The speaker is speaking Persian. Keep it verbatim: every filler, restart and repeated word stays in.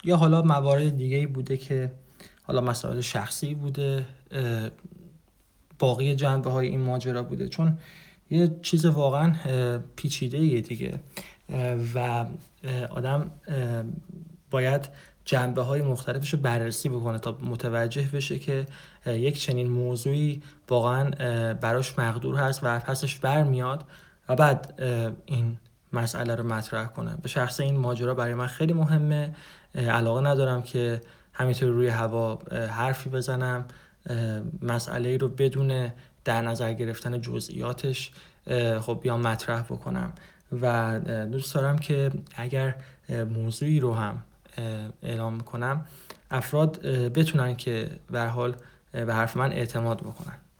یا حالا موارد دیگه‌ای بوده که حالا مسائل شخصی بوده، باقی جنبه های این ماجرا بوده. چون یه چیز واقعا پیچیده یه دیگه و آدم باید جنبه های مختلفش رو بررسی بکنه تا متوجه بشه که یک چنین موضوعی واقعا براش مقدور هست و پسش برمیاد و بعد این مسئله رو مطرح کنه. به شخص این ماجرا برای من خیلی مهمه، علاقه ندارم که همینطور روی هوا حرفی بزنم، مسئله رو بدون در نظر گرفتن جزئیاتش خب بیام مطرح بکنم و دوست دارم که اگر موضوعی رو هم اعلام میکنم افراد بتونن که به هر حال به حرف من اعتماد بکنن.